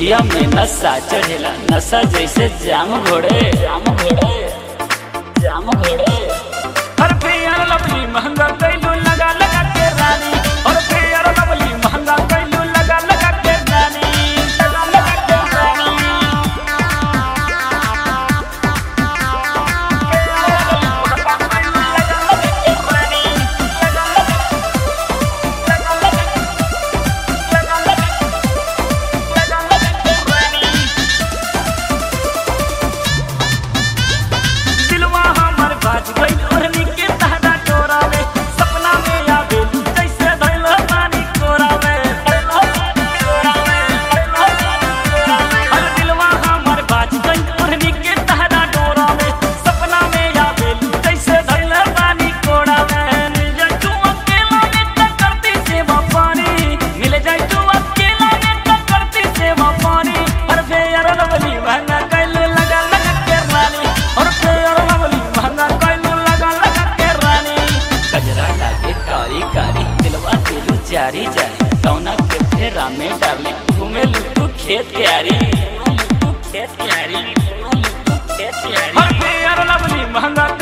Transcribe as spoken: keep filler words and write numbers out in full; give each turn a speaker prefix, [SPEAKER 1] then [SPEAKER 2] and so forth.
[SPEAKER 1] अखिया में नशा चढ़ेला, नशा जैसे जाम घोड़े जाम घोड़े जाम घोड़े। हर फेयर लवली महंगा कैलू लगा लगा के रानी, हर फेयर लवली महंगा कैलू लगा लगा के रानी, लगा लगा के रानी। जारी जारी कौना के फेरा में डाले घूमे लुटू खेत क्यारी, खेत क्यारी, खेत क्यारी। हर फेयर लवली महंगा